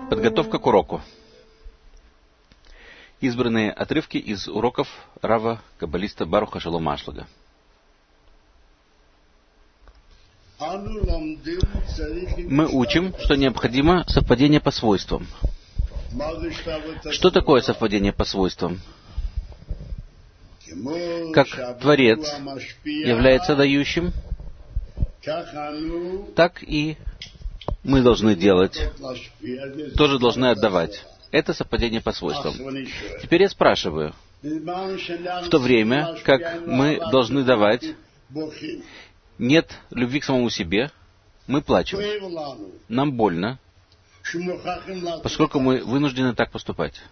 Подготовка к уроку. Избранные отрывки из уроков Рава Каббалиста Баруха Шалома Ашлага. Мы учим, что необходимо совпадение по свойствам. Что такое совпадение по свойствам? Как Творец является дающим, так и мы должны делать, тоже должны отдавать. Это совпадение по свойствам. Теперь я спрашиваю, в то время, как мы должны давать, нет любви к самому себе, мы плачем. Нам больно, поскольку мы вынуждены так поступать.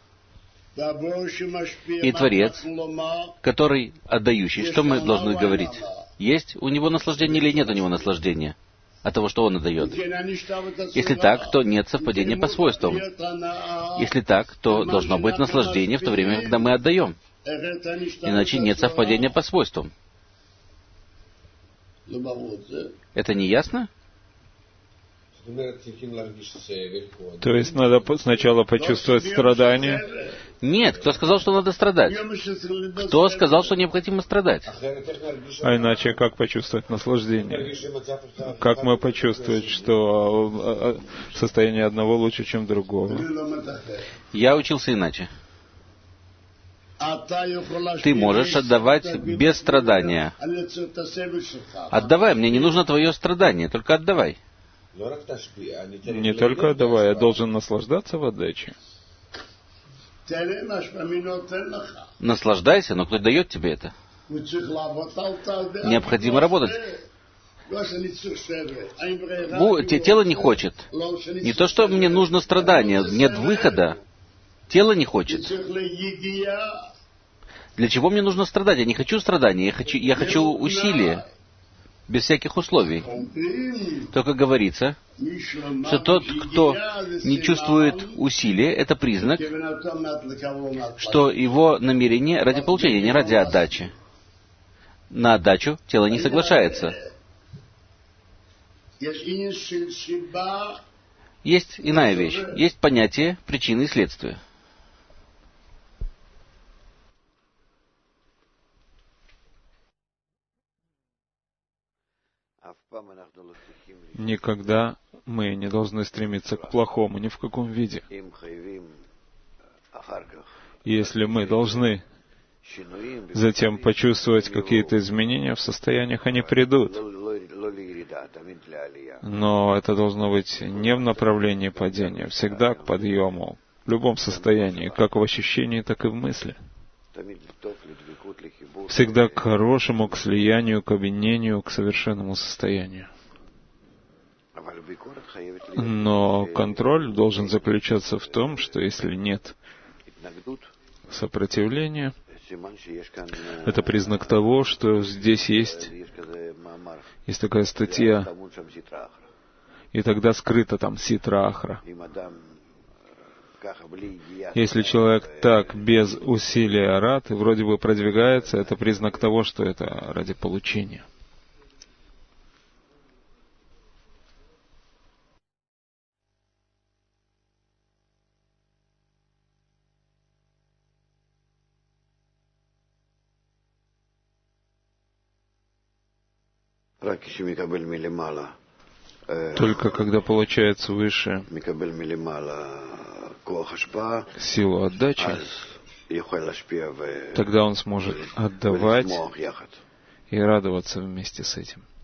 И Творец, который отдающий, что мы должны говорить? Есть у него наслаждение или нет у него наслаждения от того, что он отдает? Если так, то нет совпадения по свойствам. Если так, то должно быть наслаждение в то время, когда мы отдаем. Иначе нет совпадения по свойствам. Это не ясно? То есть надо сначала почувствовать страдание? Нет, кто сказал, что надо страдать? Кто сказал, что необходимо страдать? А иначе как почувствовать наслаждение? Как мы почувствовать, что состояние одного лучше, чем другого? Я учился иначе. Ты можешь отдавать без страдания. Отдавай, мне не нужно твое страдание, только отдавай. Не только отдавай, я должен наслаждаться в отдаче. Наслаждайся, но кто дает тебе это? Необходимо работать. Тело не хочет. Не то, что мне нужно страдание, нет выхода. Тело не хочет. Для чего мне нужно страдать? Я не хочу страдания, я хочу усилия. Без всяких условий. Только говорится, что тот, кто не чувствует усилия, это признак, что его намерение ради получения, не ради отдачи. На отдачу тело не соглашается. Есть иная вещь. Есть понятие причины и следствия. Никогда мы не должны стремиться к плохому, ни в каком виде. Если мы должны затем почувствовать какие-то изменения в состояниях, они придут. Но это должно быть не в направлении падения, всегда к подъему, в любом состоянии, как в ощущении, так и в мысли. Всегда к хорошему, к слиянию, к объединению, к совершенному состоянию. Но контроль должен заключаться в том, что если нет сопротивления, это признак того, что здесь есть такая статья, и тогда скрыто там ситра ахра. Если человек так, без усилия рад, и вроде бы продвигается, это признак того, что это ради получения. Только когда получается выше силу отдачи, тогда он сможет отдавать и радоваться вместе с этим.